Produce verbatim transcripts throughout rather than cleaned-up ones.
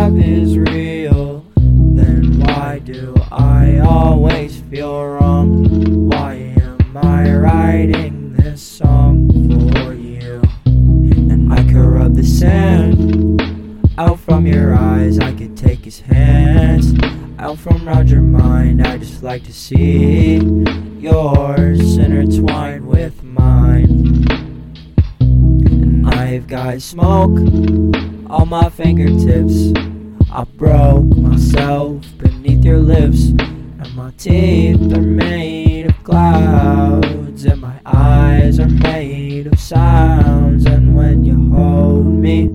have is real, then why do I always feel wrong? Why am I writing this song for you? And I could rub the sand out from your eyes, I could take his hands out from round your mind. I just like to see yours intertwined with mine. And I've got smoke on my fingertips, I broke myself beneath your lips, and my teeth are made of clouds, and my eyes are made of sounds. And when you hold me,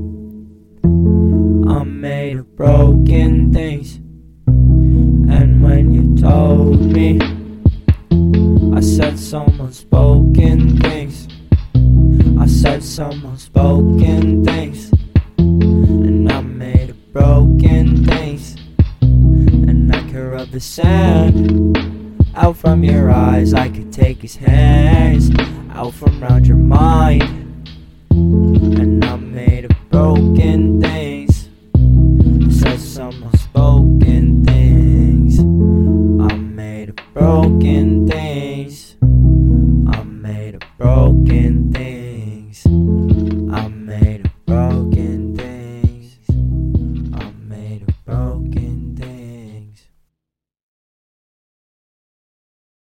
I'm made of broken things. And when you told me, I said some unspoken things. I said some unspoken things. And I'm made of broken things. And I could rub the sand out from your eyes, I could take his hands out from round your mind.